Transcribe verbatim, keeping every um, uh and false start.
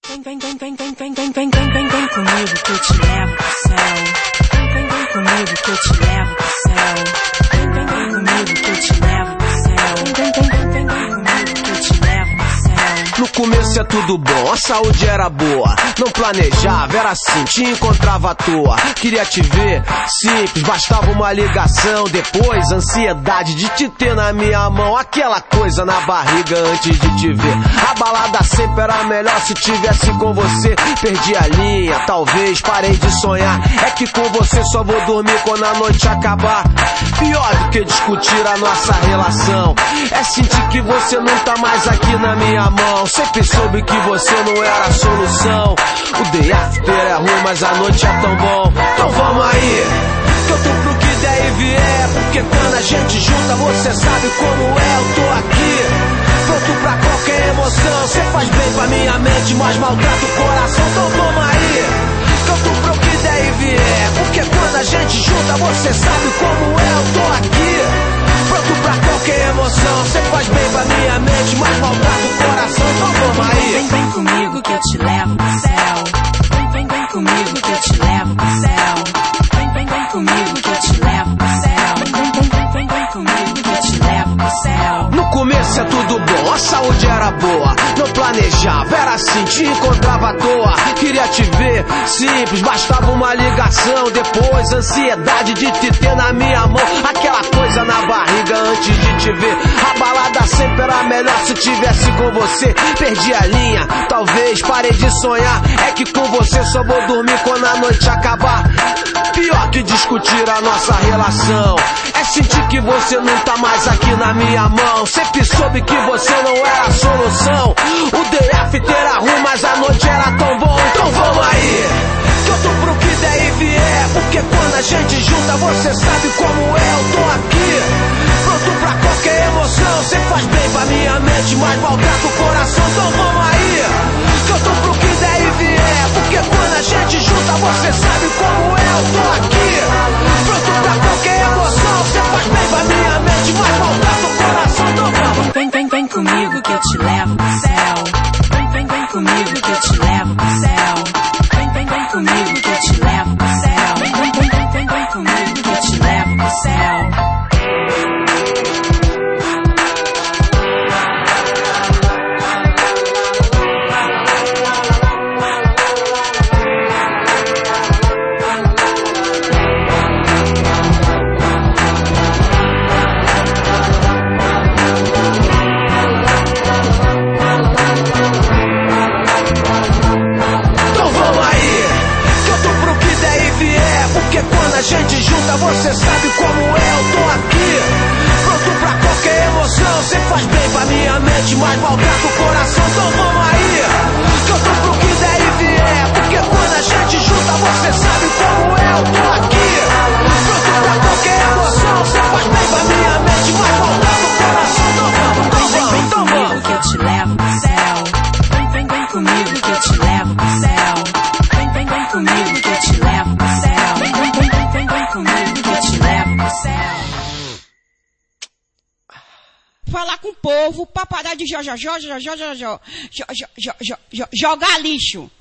Vem, vem, vem, vem, vem, vem, vem, vem, vem, vem, vem comigo que eu te levo pro céu. Vem, vem, vem comigo que eu te levo pro céu. Vem, vem, vem comigo que eu te levo pro céu. Vem, vem, vem, vem, vem, vem comigo que eu te levo pro céu. No começo é tudo bom, a saúde era boa. Não planejava, era assim, te encontrava à toa. Queria te ver, simples, bastava uma ligação. Depois, ansiedade de te ter na minha mão. Aquela coisa na barriga antes de te ver. A balada sempre era melhor se tivesse com você. Perdi a linha, talvez parei de sonhar. É que com você só vou dormir quando a noite acabar. Pior do que discutir a nossa relação é sentir que você não tá mais aqui na minha mão. Sempre soube que você não era a solução. O day after é ruim, mas a noite é tão bom. Então vamos aí, que eu tô pro que der e vier. Porque quando a gente junta, você sabe como é. Eu tô aqui, pronto pra qualquer emoção. Cê faz bem pra minha mente, mas maltrata o coração. Então vamos aí, que eu tô pro que der e vier. Porque quando a gente junta, você sabe como é. Eu tô aqui, pronto pra qualquer emoção. Cê faz bem pra minha mente, mas maltrata o coração. Então vamos aí. Vem, vem comigo que eu te levo pro céu. Vem, vem, vem comigo que eu te levo pro céu. Vem, vem, vem comigo que eu te levo pro céu. Vem, vem, vem, vem, vem comigo que eu te levo pro céu. No começo é tudo bom, a saúde era boa. Não planejava, era assim, te encontrava à toa. Queria te ver, simples, bastava uma ligação. Depois, ansiedade de te ter na minha mão. Aquela coisa na barriga antes de te ver. A balada sempre era melhor se tivesse com você. Perdi a linha, talvez parei de sonhar. É que com você só vou dormir quando a noite acabar. Pior que discutir a nossa relação é sentir que você não tá mais aqui na minha mão. Sempre soube que você não era a solução. O day after era ruim, mas a noite era tão bom. Então vamos aí, que eu tô pro que der e vier. Porque quando a gente junta, você sabe como é. Eu tô aqui, pronto pra qualquer emoção. Cê faz bem pra minha mente, mas maltrata o coração. Então vamos aí, que eu tô pro que der e vier. Porque quando a gente junta, você sabe como é. Eu tô aqui, pronto pra qualquer emoção. Cê faz bem pra minha mente, mas maltrata o coração. Então vamos. Vem, vem, vem comigo que eu te levo pro céu. Vem, vem, vem comigo que eu te levo pro céu. Vem, vem, vem comigo que eu te levo pro céu. Vem, vem, vem, vem, vem comigo que eu te levo pro céu. A gente junta, você sabe como é. Eu tô aqui, pronto pra qualquer emoção. Cê faz bem pra minha mente, mas maltrata o coração. Então vamos aí, que eu tô pro que der e vier. Porque quando a gente junta, você sabe como é. Eu tô aqui, pronto pra qualquer emoção. Cê faz bem pra minha mente, mas maltrata o coração. Então vamos, então vamos, então vamos. Que eu te levo pro céu. Vem, vem, vem comigo que eu te levo pro céu. Vem, vem, vem comigo que eu te levo pro céu. Vem, vem, vem, vem, vem comigo que eu te levo pro céu. Falar com o povo pra parar de jo, jo, jo, jo, jo, jo, jo, jo, jo, jo, jo, jogar lixo.